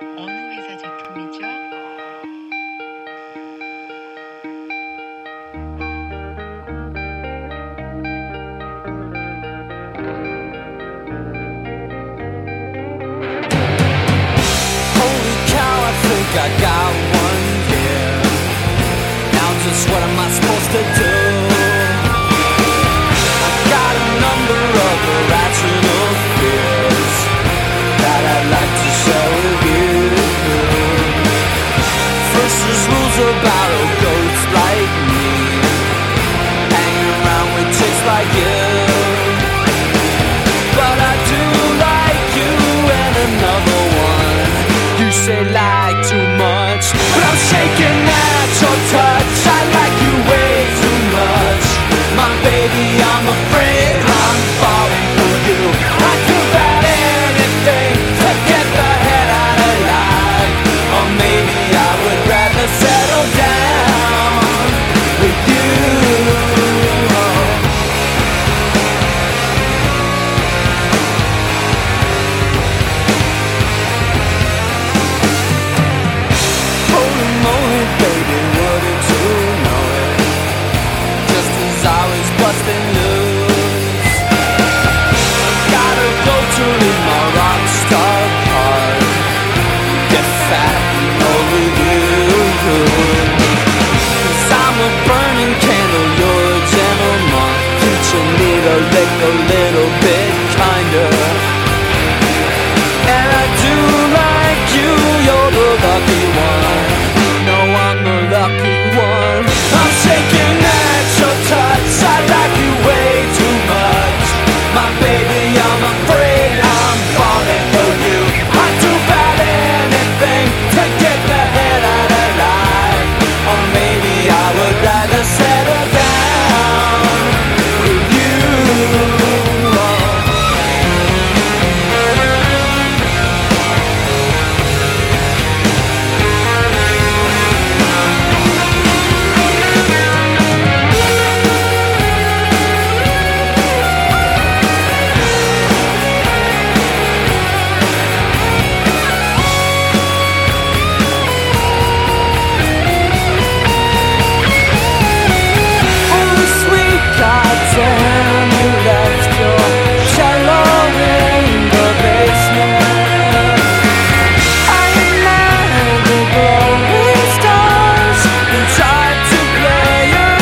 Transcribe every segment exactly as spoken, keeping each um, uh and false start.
어느 회사 제품이죠? Holy cow, I think I got one here. Now just what am I supposed to do? I got a number of irrational fears that I'd like to share with you. First there's rules about a ghost like me, hanging around with chicks like you. But I do like you and another one. You say like too much, but I'm shaking at your touch. I like you way too much. My baby, I'm afraid I'm falling for you. I'd do about anything to get the head out of life. Or maybe I would rather settle down with you. Holy moly, baby, wouldn't you know it? Just as I was busting loose, gotta go to leave my rock star card. Get fat and over you. Cause I'm a burning candle, you're a gentleman. Teaching me to lick a little bit kinder. And I do like you, you're the lucky one. You know I'm the lucky one. I'm shaking at your touch, I like you way too much. My baby, I'm afraid I'm falling for you. I'd do about anything to get the head out of life. Or maybe I would rather settle down with you. Holy sweet goddamn, you left your cello in the basement. I imagined the glowing stars and tried to play your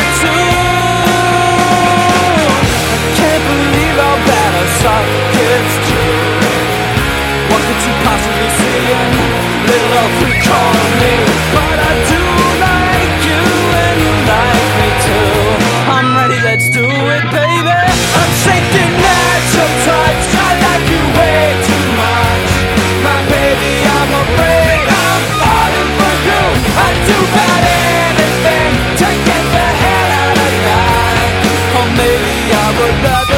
tune. I can't believe how bad I suck, it's true. What could you possibly see in little freak on me? But I do like you and you like me too. I'm ready, let's do it, baby. I'm shaking at your touch. I like you way too much. My baby, I'm afraid I'm falling for you. I'd do about anything to get the hell out of life. Or maybe I would rather